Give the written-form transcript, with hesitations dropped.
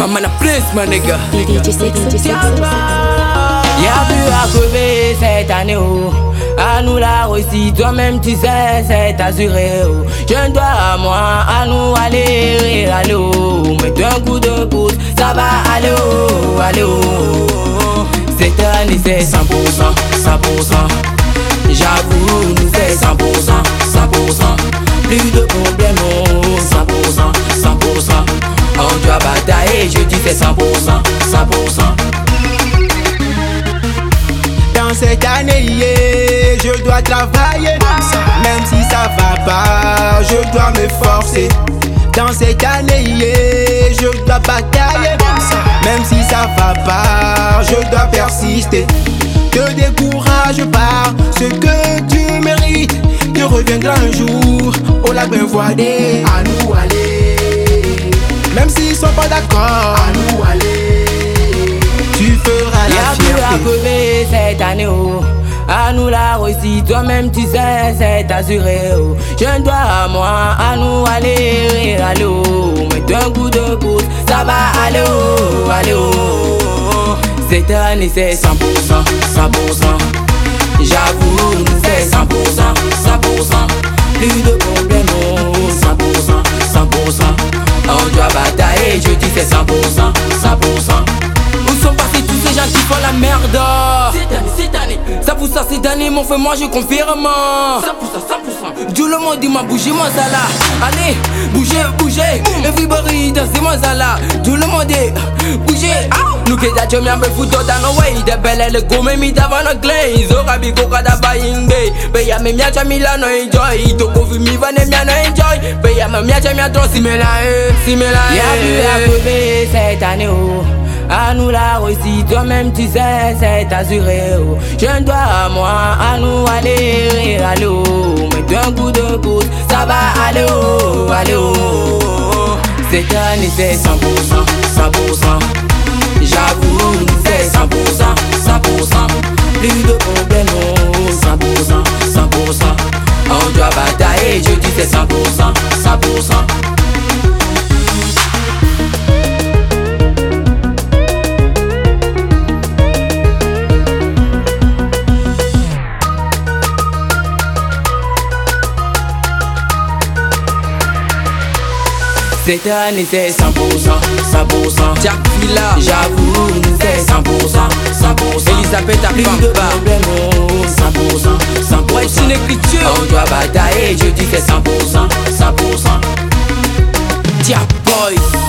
Maman a place, my nigga. Y'a plus à crever cette année, oh. À nous la réussite, toi-même tu sais, c'est assuré, oh. Je dois à moi, à nous aller, aller, oh. Mets un coup de pouce, ça va aller, oh, aller, oh. Cette année c'est 100%, 100%. J'avoue, nous c'est 100%, 100%. Plus de problèmes, oh, 100%, 100%. On doit batailler, je dis c'est 100%, 100%. Dans cette année, yeah, je dois travailler. Même si ça va pas, je dois me forcer. Dans cette année, yeah, je dois batailler. Même si ça va pas, je dois persister. Te décourage pas, ce que tu mérites te reviendra un jour. Oh la bien voilée, à nous aller. Même s'ils sont pas d'accord, à nous aller. Tu feras la fierté. Y'a plus à crever cette année, oh. À nous la réussite, toi-même tu sais, c'est assuré, oh. Je dois à moi, à nous aller, aller, oh. Mets un coup de pouce, ça va aller, oh, aller, oh. Cette année c'est 100%, 100%. J'avoue, nous c'est 100%, 100%. Plus de problèmes, oh, 100%, 100%. On doit batailler, je dis c'est 100%, 100%. Où sont passés tous ces gens qui font la merde? Cette année, ça pousse ça cette année, mon frère, moi je confirme. 100%, 100%. Tout le monde dit m'a bougé, moi ça là. Allez, bougez, bougez. Everybody dansez, moi ça là. Tout le monde dit bougez. Look at that, you me have a foot out and away. The belle le go me meet avant le glaze. Ora bi go kada bainge. Be ya me mia chamila no enjoy. To go vi mi vane mia no enjoy. Be ya me mia chamia tro simela simela. Y'a plus à crever cette année, oh. À nous la réussite, toi-même tu sais, c'est assuré, oh. Je dois à moi, à nous aller, aller, oh. Mets un coup de pouce, ça va aller, oh, aller, oh. Cette année c'est 100%, 100%. J'avoue, nous c'est 100%, 100%. Plus de problèmes, oh, 100%, 100%. On doit batailler, je dis c'est 100%, 100%. Cette année c'est 100%, 100%. Jack Villa, j'avoue, nous c'est 100%, 100%. Elisabeth a plus de problèmes, 100%, 100%. Ouais, c'est une écriture. On doit batailler, je dis c'est 100%, 100%. Jack Boys.